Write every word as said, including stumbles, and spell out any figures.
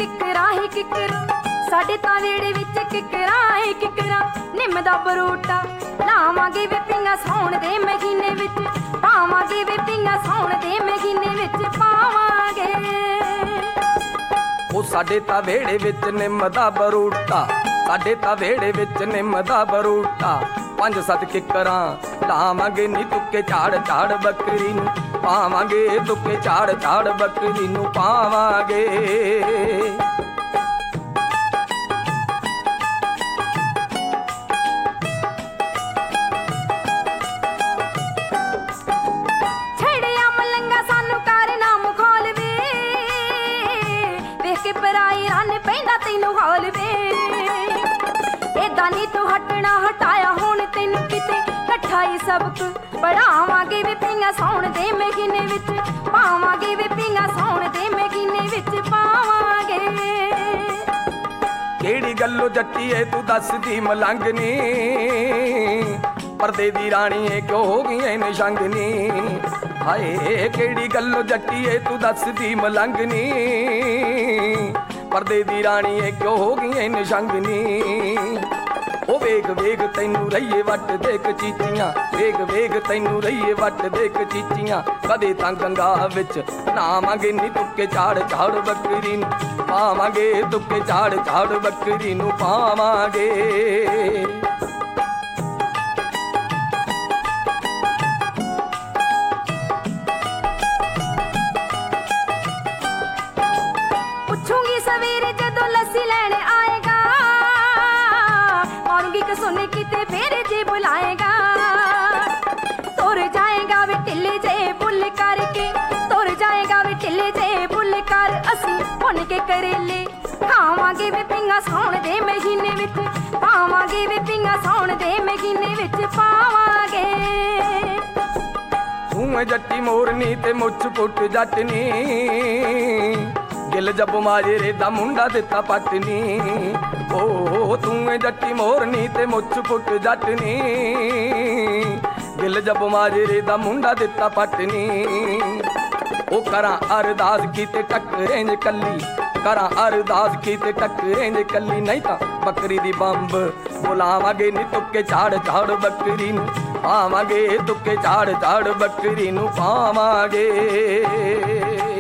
किकरा ही किकरा साडे तां वेड़े विच किकरा ही किकरा निम दा बरूटा लावांगे वे पिंगा सौण दे महीने विच पावांगे वे पिंगा सौण दे महीने विच पावांगे ओ साडे तां वेड़े विच निम दा बरूटा साडे तां वेड़े विच निम दा बरूटा पंज सत किकरां लावांगे नी तुके झाड़ झाड़ बकरी नूं पावांगे तुके झाड़ झाड़ बकरी नूं पावांगे छड़िया मलंगा सानू कर नाम खोल वे वेख के पराई रन पैंदा तैनू हाल वे एदां नी तू हटना हटाया हुण तैनू किते कट्ठाई सबक बढ़ावांगे वे पिंगा सौण दे महीने विच पावांगे वे पिंगा सौण दे महीने विच पावांगे केड़ी गल्लो जट्टीए तू दसदी मलंगनी परदे दी रानी ए क्यों हो गई ऐ निशंगनी हाय केड़ी गल्लो जट्टीए तू दसदी मलंगनी परदे दी रानी ए क्यों हो गई ऐ निशंगनी ओ वेग वेग तैनू रहीए वट देख चीचियां वेग वेग तैनू रहीए वट देख चीचियां कदे तां गंगा विच नावांगे नी तुके झाड़ झाड़ बकरी नूं पावांगे तुके झाड़ झाड़ बकरी नूं पावांगे पुछूंगी सवेरे जदों लस्सी लैणे आएगा मारूंगी कसुन किते फेर जे बुलाएगा तुर जाएगा वे टिल्ले जे बुल करके तुर जाएगा वे टिल्ले जे बुल कर असी भुन के करेले खावांगे वे पिंगा सौण दे महीने विच पावांगे वे पिंगा सौण दे महीने विच पावांगे तूं जट्टी मोरनी ते मुछ पुट जटनी गिल जब माजरे दा मुंडा दिता पटनी ओ तूं जट्टी मोरनी ते मुछ पुट जटनी गिल जब माजरे दा मुंडा दिता पटनी ओ करां अरदास कीते टकरेंज कल्ली करां अरदास कीते टकरेंज कल्ली नहीं तां बकरी दी बंब बुलावांगे नी तुके झाड़ झाड़ बकरी नूं पावांगे तुके झाड़ झाड़ बकरी नूं पावांगे।